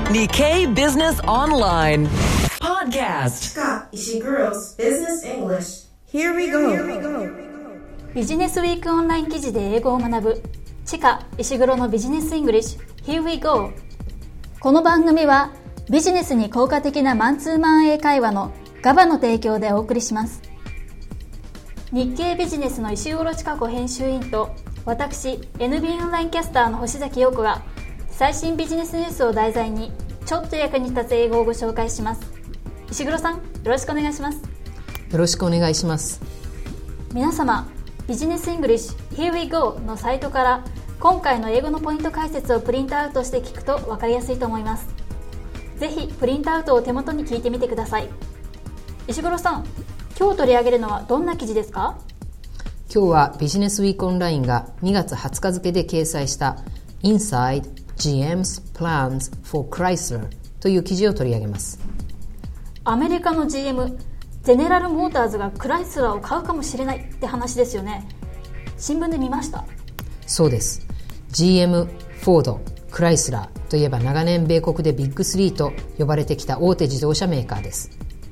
Nikkei Business Online Podcast. Scott Ishiguro's Business English. Here we go. ビジネスウィークオンライン記事で英語を学ぶチカ・石黒のビジネスイングリッシュ Here we go。 この番組はビジネスに効果的なマンツーマン英会話のガバの提供でお送りします。日経ビジネスの石黒千佳子編集員と私 NB オンラインキャスターの星崎陽子が最新ビジネスニュースを題材にちょっと役に立つ英語をご紹介します。石黒さん、よろしくお願いします。 よろしくお願いします。 皆様、ビジネスイングリッシュ Here we go のサイトから今回の英語のポイント解説をプリントアウトして聞くと分かりやすいと思います。ぜひプリントアウトを手元に聞いてみてください。石黒さん、今日取り上げるのはどんな記事ですか？ 今日はビジネスウィークオンラインが2月20日付で掲載した Inside GM's Plans for Chrysler という記事を取り上げます。 アメリカの GM、ゼネラルモーターズがクライスラーを買うかもしれないって話ですよね。新聞で見ました。 そうです。 GM、フォード、クライスラーといえば長年米国でビッグ3と呼ばれてきた大手自動車メーカーです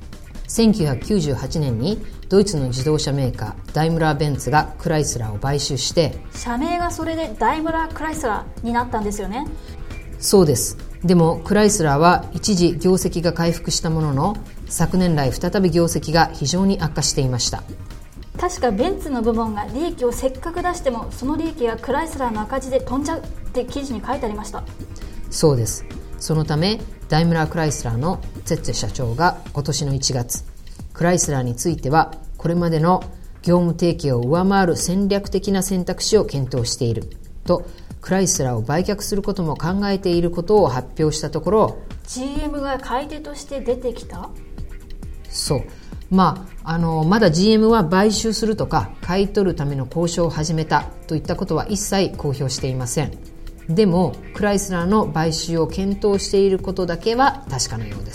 。1998年にドイツの自動車メーカーダイムラーベンツがクライスラーを買収して社名がそれでダイムラークライスラーになったんですよね。 そうです。でもクライスラーは一時業績が回復したものの昨年来再び業績が非常に悪化していました。 確かベンツの部門が利益をせっかく出してもその利益がクライスラーの赤字で飛んじゃうって記事に書いてありました。 そうです。そのためダイムラークライスラーのツェッツェ社長が今年の1月クライスラーについてはこれまでの業務提携を上回る戦略的な選択肢を検討しているとクライスラーを売却することも考えていることを発表したところ GM が買い手として出てきた？ そう。まだ GM は買収するとか買い取るための交渉を始めたといったことは一切公表していません。でもクライスラーの買収を検討していることだけは確かなようです。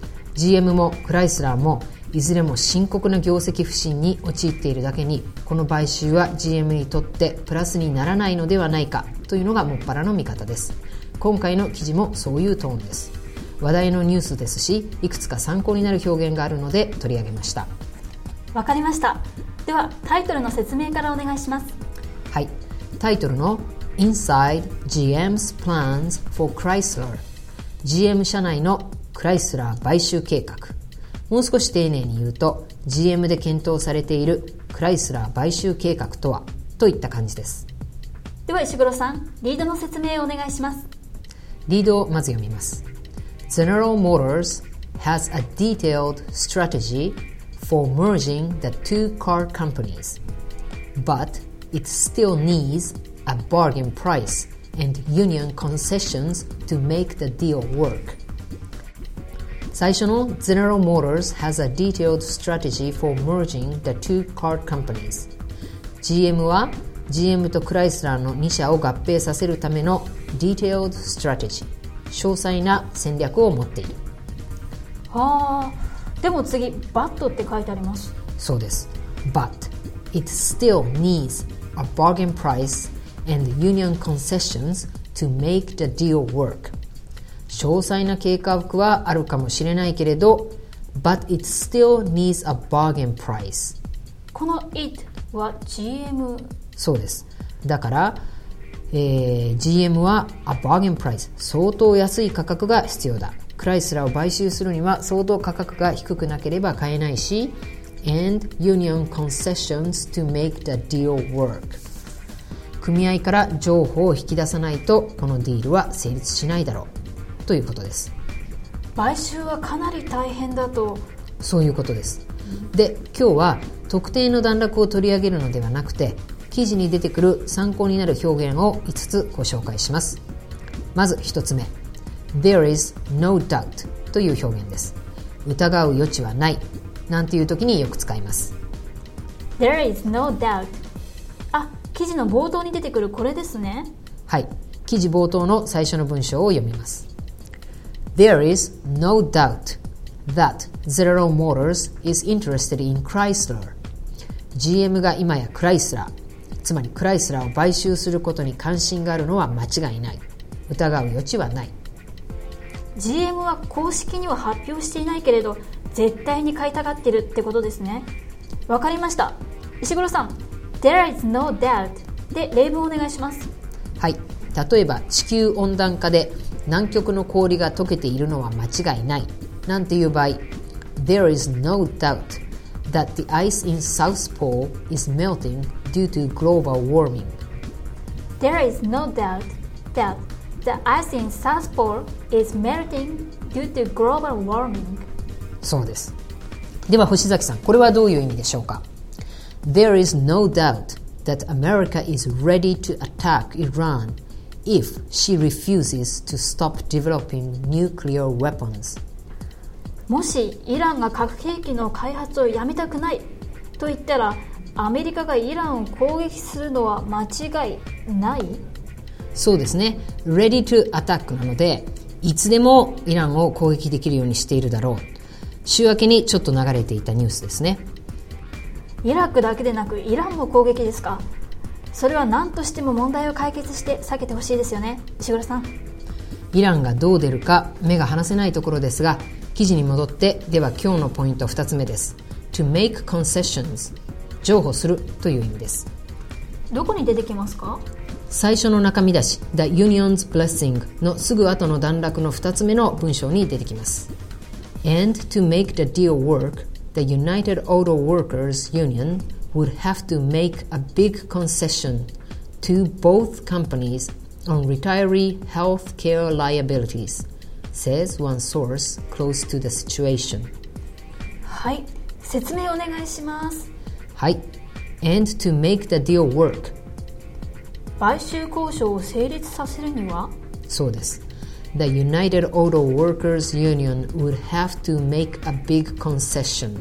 GM もクライスラーもいずれも深刻な業績不振に陥っているだけにこの買収は GM にとってプラスにならないのではないかというのがもっぱらの見方です。今回の記事もそういうトーンです。話題のニュースですしいくつか参考になる表現があるので取り上げました。 わかりました。ではタイトルの説明からお願いします。 はい、タイトルの Inside GM's Plans for Chrysler GM 社内のクライスラー買収計画、もう少し丁寧に言うと GM で検討されているクライスラー買収計画とはといった感じです。 では石黒さん、リードの説明をお願いします。 リードをまず読みます。 General Motors has a detailed strategy for merging the two car companies, but it still needs a bargain price and union concessions to make the deal work。最初の General Motors has a detailed strategy for merging the two car companies。 GM は GM とクライスラーの2社を合併させるための detailed strategy、 詳細な戦略を持っている。 はあ、でも次 But って書いてあります。 そうです。 But it still needs a bargain price and union concessions to make the deal work。詳細な計画はあるかもしれないけれど But it still needs a bargain price。 この it は GM。 そうです。だから、GM は a bargain price、 相当安い価格が必要だ。クライスラーを買収するには相当価格が低くなければ買えないし and union concessions to make the deal work、 組合から譲歩を引き出さないとこのディールは成立しないだろうということです。 買収はかなり大変だと。 そういうことです。で、今日は特定の段落を取り上げるのではなくて記事に出てくる参考になる表現を5つご紹介します。まず1つ目、 There is no doubt という表現です。疑う余地はないなんていう時によく使います。 There is no doubt。 記事の冒頭に出てくるこれですね。 はい、記事冒頭の最初の文章を読みます。 There is no doubt that General Motors is interested in Chrysler。 GM が今やクライスラー、つまりクライスラーを買収することに関心があるのは間違いない。疑う余地はない。 GM は公式には発表していないけれど絶対に買いたがってるってことですね。わかりました。石黒さん、 There is no doubt で例文をお願いします。 はい、例えば地球温暖化で南極の氷が溶けているのは間違いないなんていう場合、 There is no doubt that the ice in South Pole is melting due to global warming. There is no doubt that the ice in South Pole is melting due to global warming. そうです。では星崎さん、これはどういう意味でしょうか？ There is no doubt that America is ready to attack Iran if she refuses to stop developing nuclear weapons. もしイランが核兵器の開発をやめたくないと言ったら、アメリカがイランを攻撃するのは間違いない？ そうですね。Ready to attack なので、いつでもイランを攻撃できるようにしているだろう。週明けにちょっと流れていたニュースですね。 イラクだけでなくイランも攻撃ですか？それは何としても問題を解決して避けてほしいですよね、石黒さん。 イランがどう出るか目が離せないところですが、記事に戻って、では今日のポイント2つ目です。 To make concessions、 譲歩するという意味です。 どこに出てきますか？ 最初の中見出し The Union's Blessing のすぐ後の段落の2つ目の文章に出てきます。 And to make the deal work, the United Auto Workers Union would have to make a big concession to both companies on retiree health care liabilities, says one source close to the situation. はい、説明お願いします。 はい。And to make the deal work、 買収交渉を成立させるには？ そうです。The United Auto Workers Union would have to make a big concession.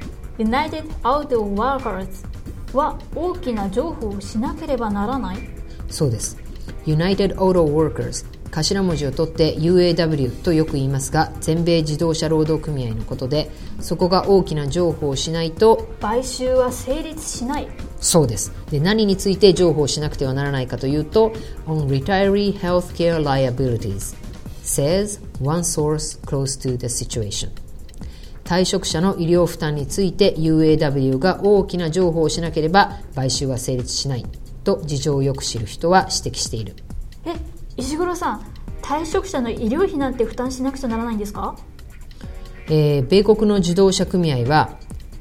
United Auto Workers は大きな譲歩をしなければならない？ そうです。United Auto Workers、 頭文字を取って UAW とよく言いますが、全米自動車労働組合のことで、そこが大きな譲歩をしないと買収は成立しない。 そうです。で、何について譲歩をしなくてはならないかというと、on retiree healthcare liabilities, says one source close to the situation. 退職者の医療負担について UAW が大きな譲歩をしなければ買収は成立しないと事情をよく知る人は指摘している。 石黒さん、退職者の医療費なんて負担しなくちゃならないんですか？ 米国の自動車組合は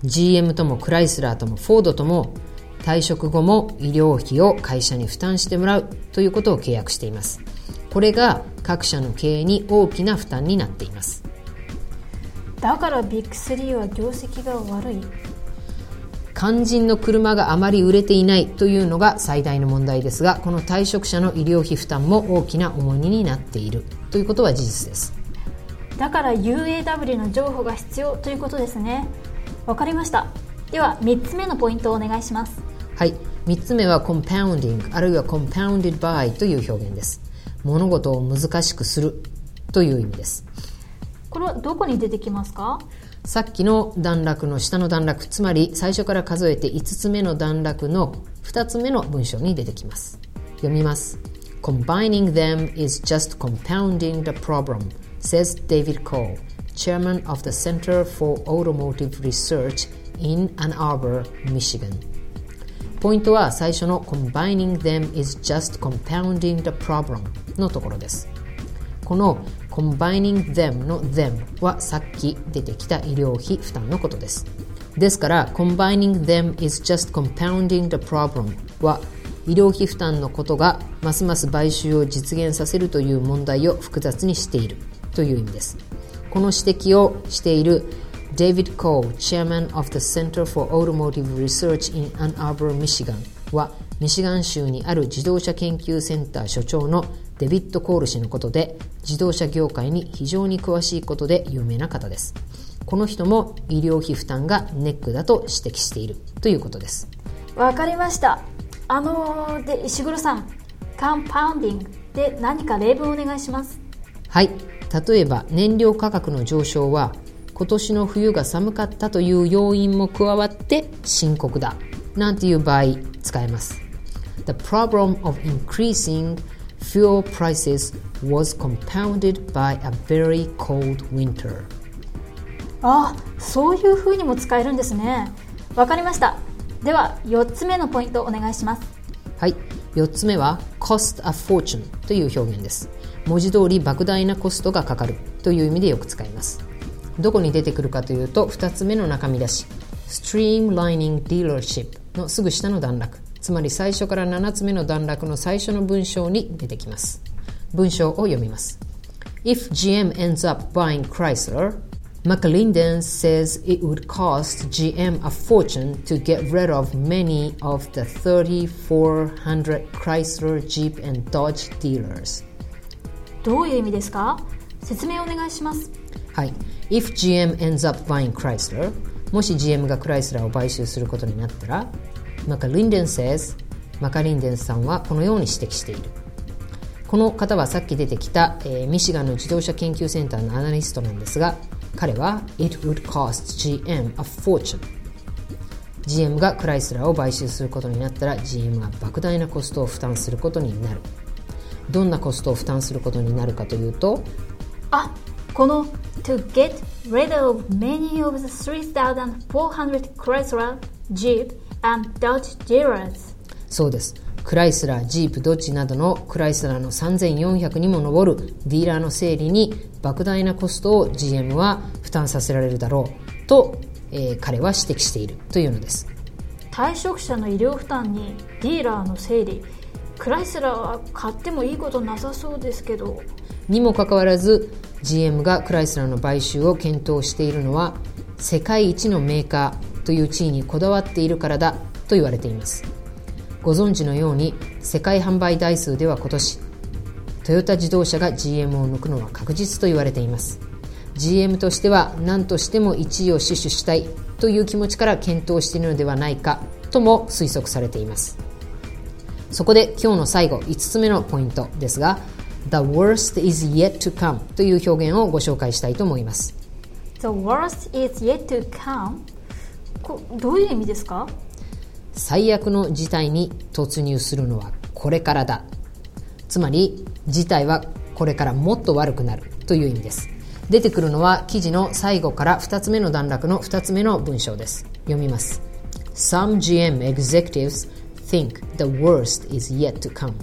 GM ともクライスラーともフォードとも退職後も医療費を会社に負担してもらうということを契約しています。これが各社の経営に大きな負担になっています。 だからビッグ3は業績が悪い？ 肝心の車があまり売れていないというのが最大の問題ですが、この退職者の医療費負担も大きな重荷になっているということは事実です。 だから UAW の譲歩が必要ということですね。わかりました。では3つ目のポイントをお願いします。 はい、3つ目は compounding あるいは compounded by という表現です。物事を難しくするという意味です。 これはどこに出てきますか？ さっきの段落の下の段落、つまり最初から数えて5つ目の段落の2つ目の文章に出てきます。読みます。 Combining them is just compounding the problem, says David Cole, chairman of the Center for Automotive Research in Ann Arbor, Michigan。 ポイントは最初の Combining them is just compounding the problem のところです。この Combining them の them はさっき出てきた医療費負担のことです。ですから Combining them is just compounding the problem は医療費負担のことがますます買収を実現させるという問題を複雑にしているという意味です。この指摘をしている David Cole, Chairman of the Center for Automotive Research in Ann Arbor, Michigan はミシガン州にある自動車研究センター所長のデビッド・コール氏のことで、自動車業界に非常に詳しいことで有名な方です。この人も医療費負担がネックだと指摘しているということです。 わかりました。で石黒さん、カンパウンディングで何か例文お願いします。はい。 例えば燃料価格の上昇は今年の冬が寒かったという要因も加わって深刻だなんていう場合使えます。The problem of increasing fuel prices was compounded by a very cold winter. ああ、そういう風にも使えるんですね。わかりました。では4つ目のポイントお願いします。 はい、4つ目は cost a fortune という表現です。文字通り莫大なコストがかかるという意味でよく使います。どこに出てくるかというと、2つ目の中身出し Streamlining Dealership のすぐ下の段落、つまり最初から7つ目の段落の最初の文章に出てきます。文章を読みます。 If GM ends up buying Chrysler, McLinden says it would cost GM a fortune to get rid of many of the 3,400 Chrysler, Jeep and Dodge dealers. どういう意味ですか？説明お願いします。 はい。If GM ends up buying Chrysler, もし GM がクライスラーを買収することになったら、マカリンデン says、マカリンデンさんはこのように指摘している。この方はさっき出てきた、ミシガンの自動車研究センターのアナリストなんですが、彼は It would cost GM a fortune。 GM がクライスラーを買収することになったら GM は莫大なコストを負担することになる。どんなコストを負担することになるかというと、 この To get rid of many of the 3,400 Chrysler, Jeep and Dodge dealers。 そうです。クライスラー、ジープ、ドッジなどのクライスラーの3400にも上るディーラーの整理に莫大なコストを GM は負担させられるだろうと、彼は指摘しているというのです。 退職者の医療負担にディーラーの整理、クライスラーは買ってもいいことなさそうですけど。 にもかかわらず GM がクライスラーの買収を検討しているのは世界一のメーカーという地位にこだわっているからだと言われています。ご存知のように世界販売台数では今年トヨタ自動車が GM を抜くのは確実と言われています。 GM としては何としても1位を死守したいという気持ちから検討しているのではないかとも推測されています。そこで今日の最後5つ目のポイントですが、The worst is yet to come という表現をご紹介したいと思います。 The worst is yet to come、 どういう意味ですか？ 最悪の事態に突入するのはこれからだ。つまり事態はこれからもっと悪くなるという意味です。出てくるのは記事の最後から2つ目の段落の2つ目の文章です。読みます。 Some GM executives think the worst is yet to come。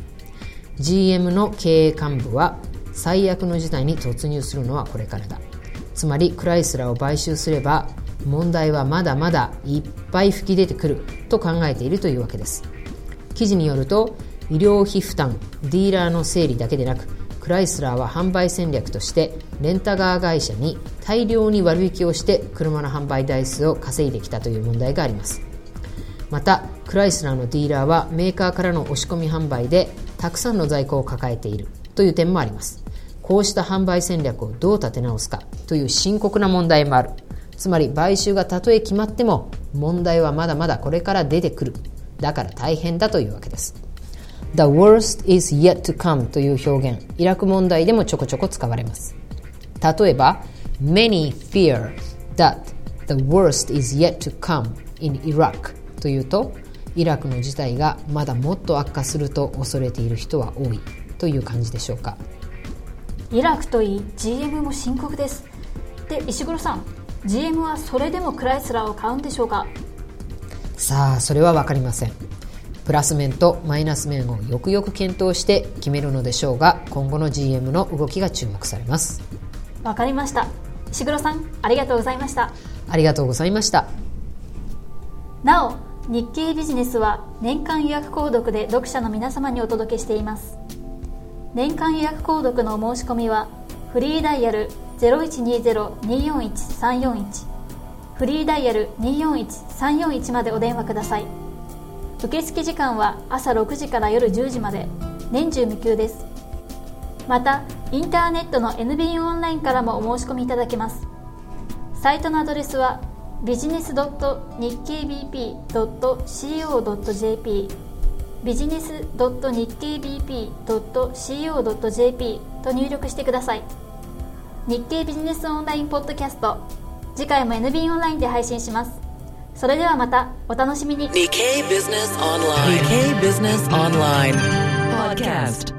GM の経営幹部は最悪の事態に突入するのはこれからだ。つまりクライスラーを買収すれば問題はまだまだいっぱい吹き出てくると考えているというわけです。記事によると医療費負担、ディーラーの整理だけでなく、クライスラーは販売戦略としてレンタカー会社に大量に割引をして車の販売台数を稼いできたという問題があります。またクライスラーのディーラーはメーカーからの押し込み販売でたくさんの在庫を抱えているという点もあります。こうした販売戦略をどう立て直すかという深刻な問題もある。つまり買収がたとえ決まっても問題はまだまだこれから出てくる。だから大変だというわけです。 The worst is yet to come という表現、イラク問題でもちょこちょこ使われます。例えば Many fear that the worst is yet to come in Iraq というと、イラクの事態がまだもっと悪化すると恐れている人は多いという感じでしょうか。 イラクといい GM も深刻です。で、石黒さん、GM はそれでもクライスラーを買うんでしょうか？ さあ、それは分かりません。プラス面とマイナス面をよくよく検討して決めるのでしょうが、今後の GM の動きが注目されます。 分かりました。石黒さん、ありがとうございました。 ありがとうございました。 なお、日経ビジネスは年間予約購読で読者の皆様にお届けしています。年間予約購読のお申し込みはフリーダイヤル 0120-241-341 フリーダイヤル 241-341 までお電話ください。受付時間は朝6時から夜10時まで、年中無休です。またインターネットの NB オンラインからもお申し込みいただけます。サイトのアドレスはbusiness.nikkbp.co.jp business.nikkbp.co.jp と入力してください。日経ビジネスオンラインポッドキャスト、次回も NB オンラインで配信します。それではまたお楽しみに。 Nikkei Business Online Podcast